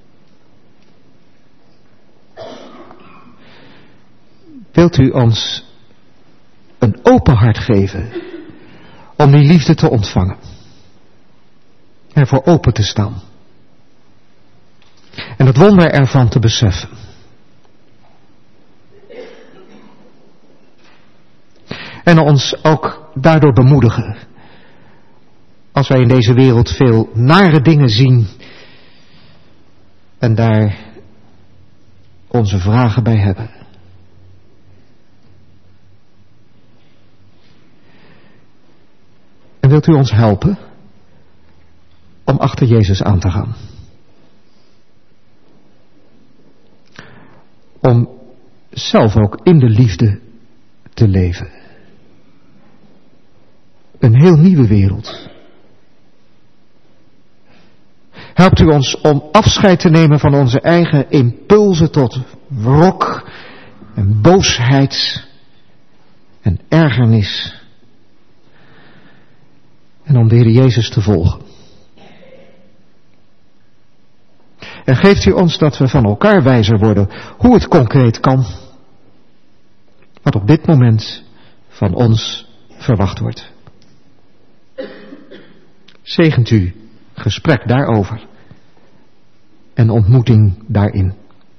Wilt u ons een open hart geven om die liefde te ontvangen. Ervoor open te staan. En het wonder ervan te beseffen. En ons ook daardoor bemoedigen. Als wij in deze wereld veel nare dingen zien. En daar onze vragen bij hebben. wilt u ons helpen om achter Jezus aan te gaan. Om zelf ook in de liefde te leven. Een heel nieuwe wereld. Helpt u ons om afscheid te nemen van onze eigen impulsen tot wrok en boosheid en ergernis. En om de Heer Jezus te volgen. En geeft u ons dat we van elkaar wijzer worden hoe het concreet kan. Wat op dit moment van ons verwacht wordt. Zegent u gesprek daarover en ontmoeting daarin.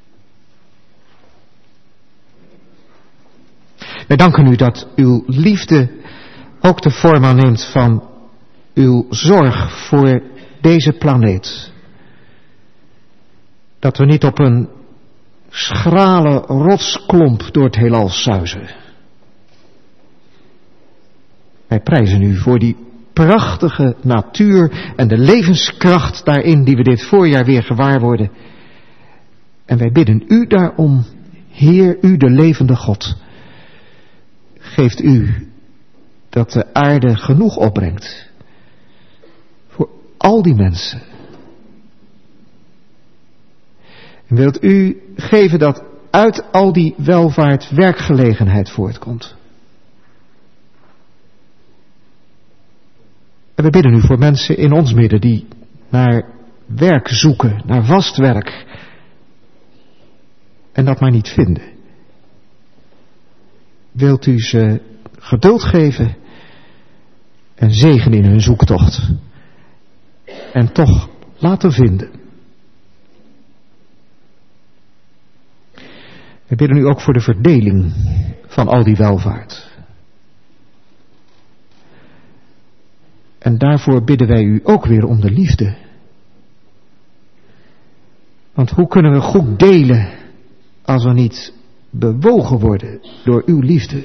Wij danken u dat uw liefde ook de vorm aanneemt van uw zorg voor deze planeet. Dat we niet op een schrale rotsklomp door het heelal suizen. Wij prijzen u voor die prachtige natuur en de levenskracht daarin die we dit voorjaar weer gewaar worden. En wij bidden u daarom, Heer, u de levende God. Geeft u dat de aarde genoeg opbrengt voor al die mensen. En wilt u geven dat uit al die welvaart werkgelegenheid voortkomt. En we bidden u voor mensen in ons midden die naar werk zoeken, naar vast werk. En dat maar niet vinden. Wilt u ze geduld geven en zegen in hun zoektocht. En toch laten vinden. We bidden u ook voor de verdeling van al die welvaart. En daarvoor bidden wij u ook weer om de liefde. Want hoe kunnen we goed delen als we niet bewogen worden door uw liefde?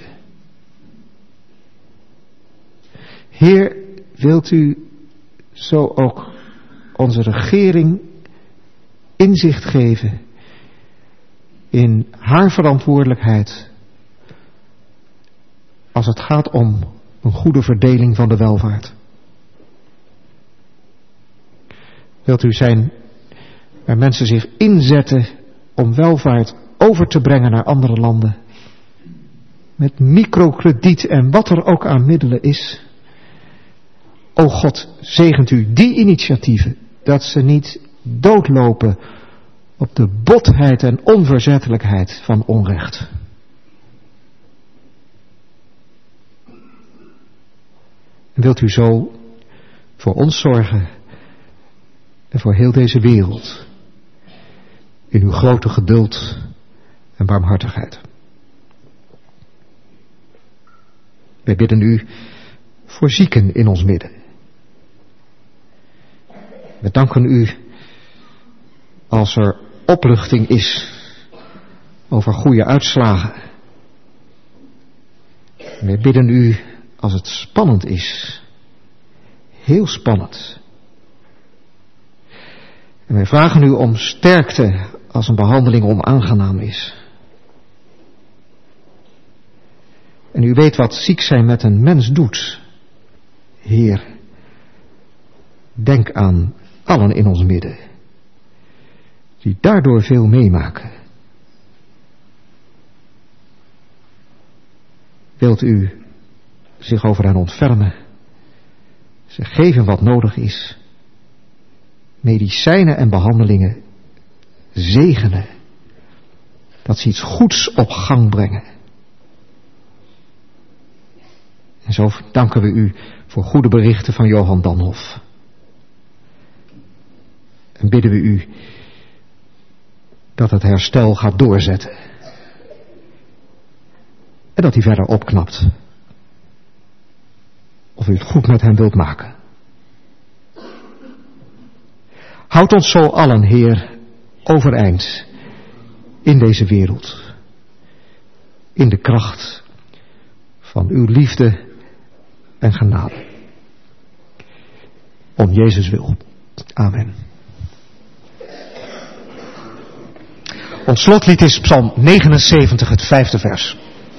Heer, wilt u zo ook onze regering inzicht geven in haar verantwoordelijkheid als het gaat om een goede verdeling van de welvaart. Wilt u zijn waar mensen zich inzetten om welvaart over te brengen naar andere landen. Met microkrediet en wat er ook aan middelen is. O God, zegent u die initiatieven, dat ze niet doodlopen op de botheid en onverzettelijkheid van onrecht. En wilt u zo voor ons zorgen en voor heel deze wereld in uw grote geduld en barmhartigheid. Wij bidden u voor zieken in ons midden. We danken u als er opluchting is over goede uitslagen. Wij bidden u als het spannend is, heel spannend. En wij vragen u om sterkte als een behandeling onaangenaam is. En u weet wat ziek zijn met een mens doet. Heer, denk aan allen in ons midden, die daardoor veel meemaken. Wilt u zich over hen ontfermen, ze geven wat nodig is, medicijnen en behandelingen zegenen, dat ze iets goeds op gang brengen. En zo danken we u voor goede berichten van Johan Danhof. En bidden we u dat het herstel gaat doorzetten. En dat hij verder opknapt. Of u het goed met hem wilt maken. Houd ons zo allen, Heer, overeind in deze wereld. In de kracht van uw liefde en genade. Om Jezus wil. Amen. Ons slotlied is Psalm 79, het 5e vers.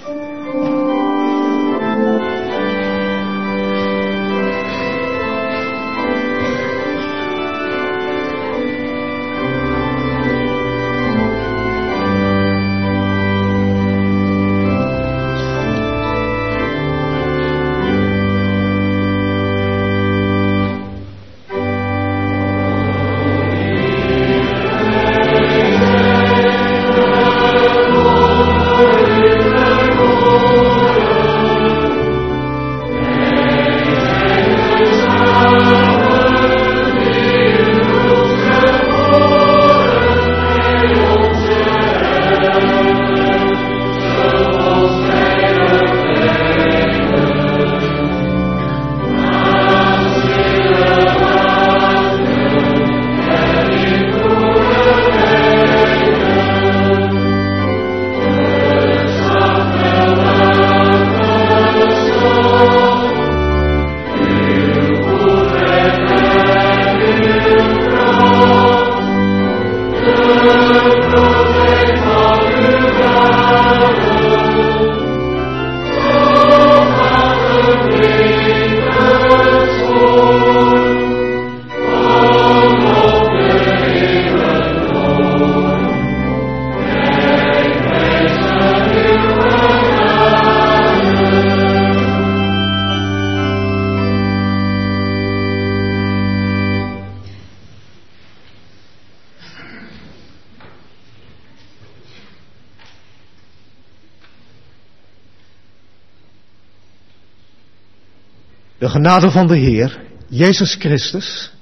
De genade van de Heer, Jezus Christus,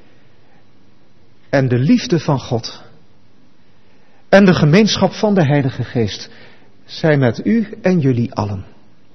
en de liefde van God en de gemeenschap van de Heilige Geest zij met u en jullie allen.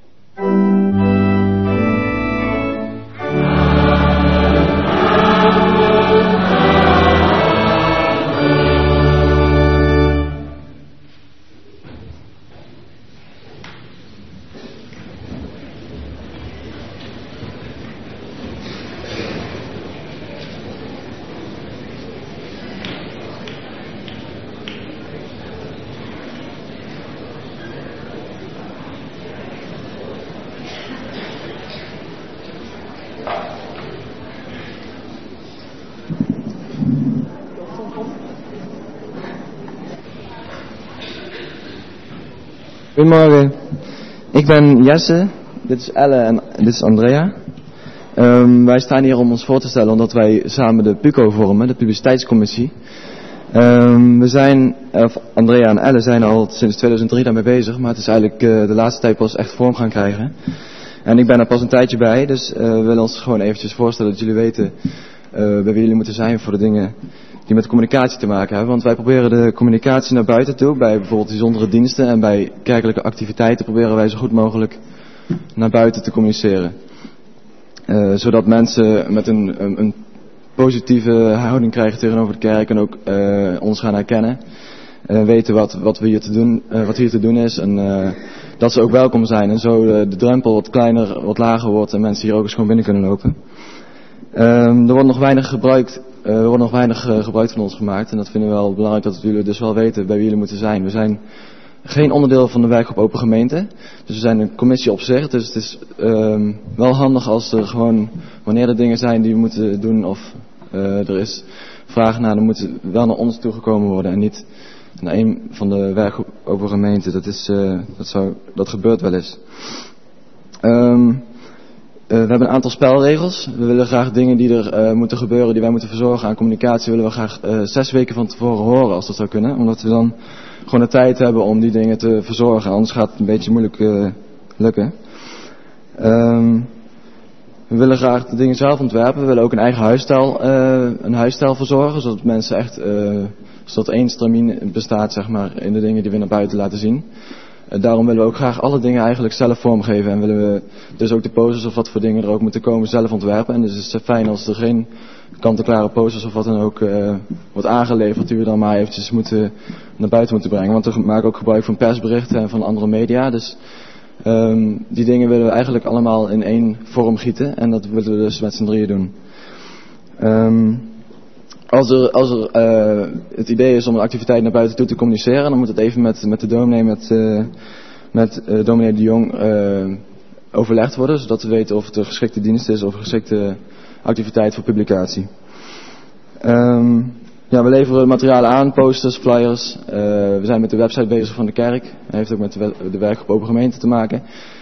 Goedemorgen, ik ben Jesse, dit is Elle en dit is Andrea. Wij staan hier om ons voor te stellen omdat wij samen de PUCO vormen, de publiciteitscommissie. Andrea en Elle zijn al sinds 2003 daarmee bezig, maar het is eigenlijk de laatste tijd pas echt vorm gaan krijgen. En ik ben er pas een tijdje bij, dus we willen ons gewoon eventjes voorstellen dat jullie weten bij wie jullie moeten zijn voor de dingen die met communicatie te maken hebben. Want wij proberen de communicatie naar buiten toe, bij bijvoorbeeld bijzondere diensten en bij kerkelijke activiteiten proberen wij zo goed mogelijk naar buiten te communiceren. Zodat mensen met een positieve houding krijgen tegenover de kerk en ook ons gaan herkennen. Weten wat hier te doen is en dat ze ook welkom zijn. En zo de drempel wat kleiner, wat lager wordt en mensen hier ook eens gewoon binnen kunnen lopen. Er wordt nog weinig gebruik van ons gemaakt en dat vinden we wel belangrijk dat jullie dus wel weten bij wie jullie moeten zijn. We zijn geen onderdeel van de werkgroep Open Gemeente, dus we zijn een commissie op zich. Dus het is wel handig als er gewoon, wanneer er dingen zijn die we moeten doen of er is vragen naar, dan moet het wel naar ons toegekomen worden en niet naar een van de werkgroep Open Gemeente. Dat gebeurt wel eens. We hebben een aantal spelregels. We willen graag dingen die er moeten gebeuren, die wij moeten verzorgen aan communicatie, willen we graag 6 weken van tevoren horen als dat zou kunnen. Omdat we dan gewoon de tijd hebben om die dingen te verzorgen. Anders gaat het een beetje moeilijk lukken. We willen graag de dingen zelf ontwerpen. We willen ook een eigen huisstijl verzorgen. Zodat mensen echt, zodat één stramien bestaat zeg maar, in de dingen die we naar buiten laten zien. Daarom willen we ook graag alle dingen eigenlijk zelf vormgeven. En willen we dus ook de posters of wat voor dingen er ook moeten komen zelf ontwerpen. En dus is het fijn als er geen kant-en-klare posters of wat dan ook wordt aangeleverd. Die we dan maar eventjes naar buiten moeten brengen. Want we maken ook gebruik van persberichten en van andere media. Dus die dingen willen we eigenlijk allemaal in één vorm gieten. En dat willen we dus met z'n drieën doen. Als er het idee is om een activiteit naar buiten toe te communiceren, dan moet het even met de dominee, met dominee de Jong overlegd worden, zodat we weten of het een geschikte dienst is of een geschikte activiteit voor publicatie. Ja, we leveren materialen aan, posters, flyers. We zijn met de website bezig van de kerk. Dat heeft ook met de werkgroep Open Gemeente te maken.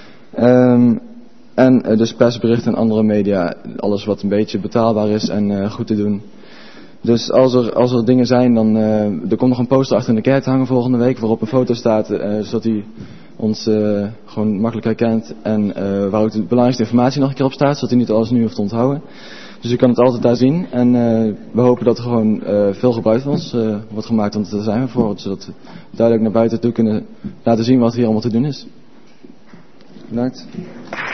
En dus persberichten en andere media. Alles wat een beetje betaalbaar is en goed te doen. Dus als er dingen zijn, dan er komt nog een poster achter in de kerk te hangen volgende week. Waarop een foto staat, zodat hij ons gewoon makkelijk herkent. En waar ook de belangrijkste informatie nog een keer op staat. Zodat hij niet alles nu hoeft te onthouden. Dus je kan het altijd daar zien. En we hopen dat er gewoon veel gebruik van ons wordt gemaakt. Want daar zijn we voor. Zodat we duidelijk naar buiten toe kunnen laten zien wat hier allemaal te doen is. Bedankt.